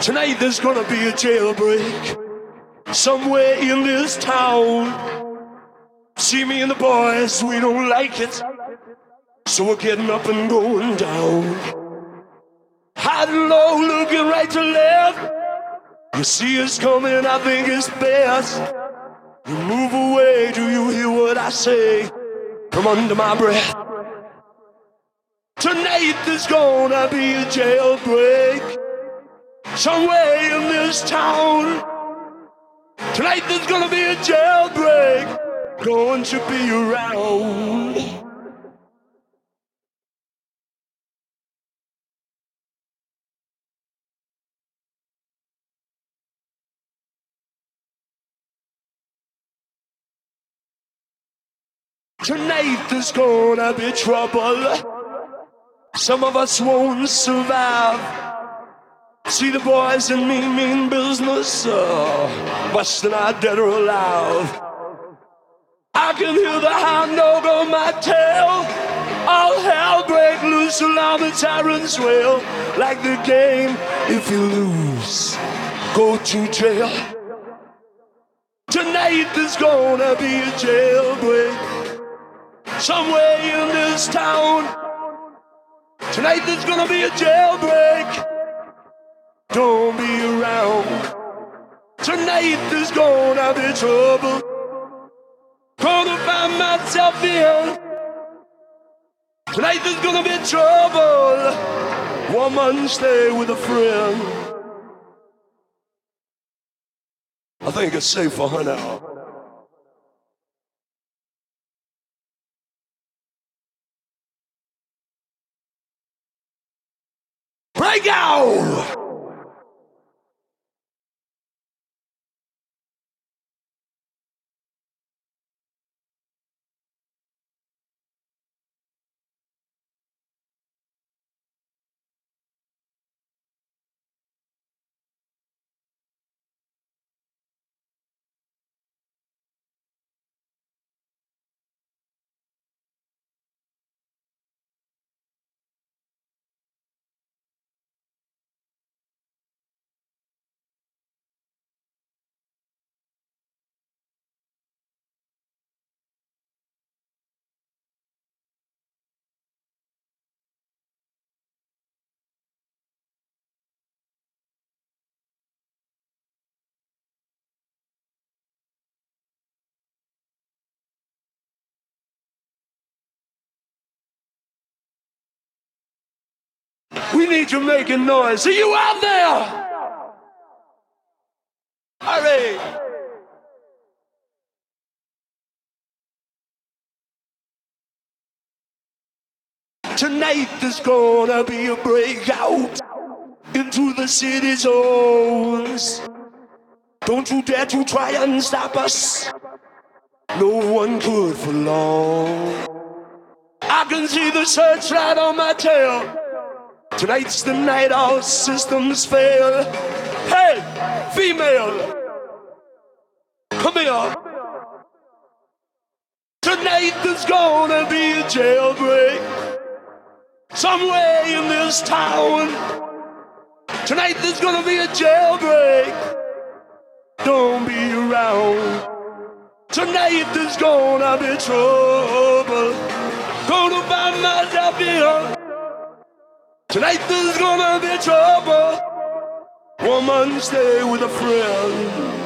Tonight there's gonna be a jailbreak somewhere in this town. See me and the boys, we don't like it, so we're getting up and going down. High and low, looking right to left. You see us coming, I think it's best you move away. Do you hear what I say from under my breath? Tonight there's gonna be a jailbreak somewhere in this town. Tonight there's gonna be a jailbreak. Going to be around. Tonight there's gonna be trouble. Some of us won't survive. See the boys and me mean business, busting our dead or alive. I can hear the hound dog on my tail. All hell break loose, alarm the tyrants wail. Like the game, if you lose, go to jail. Tonight there's gonna be a jailbreak somewhere in this town. Tonight there's gonna be a jailbreak. Don't be around. Tonight there's gonna be trouble. Gonna find myself here. Tonight there's gonna be trouble. Woman, stay with a friend. I think it's safe for her now. Break out! We need you making noise. Are you out there? Hurry! Tonight there's gonna be a breakout into the city zones. Don't you dare to try and stop us. No one could for long. I can see the searchlight on my tail. Tonight's the night all systems fail. Hey, female, come here. Tonight there's gonna be a jailbreak somewhere in this town. Tonight there's gonna be a jailbreak. Don't be around. Tonight there's gonna be trouble. Gonna find myself here. Tonight there's gonna be trouble. Woman, stay with a friend.